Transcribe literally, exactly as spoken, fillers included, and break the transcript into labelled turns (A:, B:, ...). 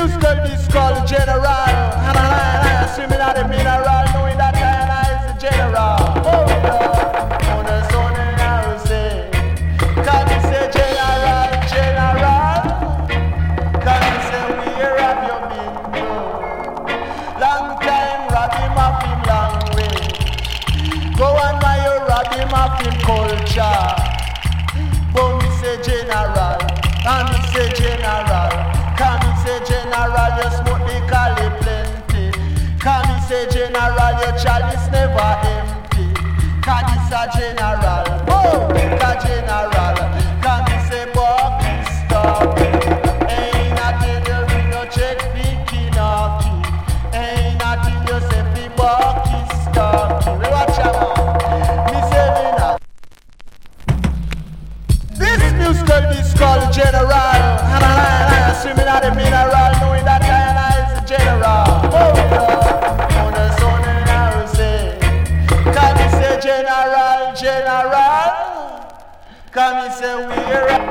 A: musical is called General. And I swimming at the mineral, knowing that I is the General. Oh, yeah. On the sun and I will say, can you say General, General? Can you say where have you been? Long time, Robbie Muffin, long way. Go on my Robbie Muffin culture. But me say General, and me say General. Can me say General, you smoke the Cali plenty. Can me say General, your chalice never empty. Can you say General, oh, the General. Can me say Bucky stop. Ain't nothing you read no check picking up. Ain't nothing you say fi Bucky stop. Watch out, me say me not. This musical is called General. And I, I, swimming at the mineral, knowing that I is the General. Oh, yeah. On the sun and I will say, can you say General, General? Can you say we're